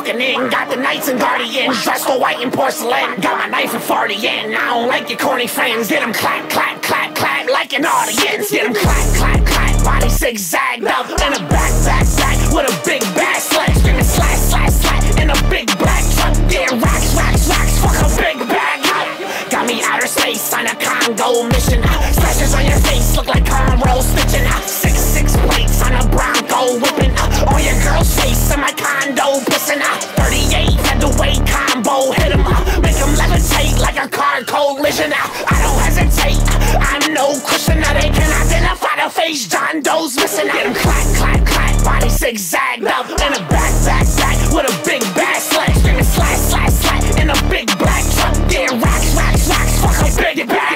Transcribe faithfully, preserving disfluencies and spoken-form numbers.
walking in, got the Knights and Guardians dressed all white and porcelain. Got my knife and farty in. I don't like your corny friends. Get them clap, clap, clap, clap like an audience. Get them clap, clap, clap, body zigzagged up in a back, back, back with a big bass sled. Screaming slash, slash, slash in a big black truck. Yeah, racks, racks, racks, fuck a big bag. Got me outer space on a Congo mission. Splashes on your face look like cornrows stitching. Six, six plates on a Bronco whipping. On your girl's face in my condo pissing. thirty-eight featherweight combo hit him. Make him levitate like a car collision. I don't hesitate, I'm no Christian. They can identify the face John Doe's missing. Get him clap, clap, clap, body zigzagged up in a back, back, back with a big bass sled. Screaming slash, slash, slash in a big black truck. Yeah, racks, racks, racks, fuck a big bag.